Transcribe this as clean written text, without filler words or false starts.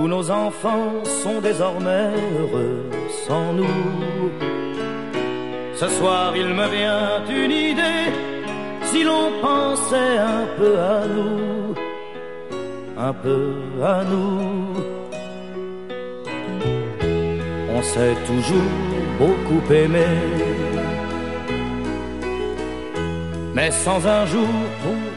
Tous nos enfants sont désormais heureux sans nous. Ce soir il me vient une idée, si l'on pensait un peu à nous, un peu à nous. On s'est toujours beaucoup aimé, mais sans un jour pour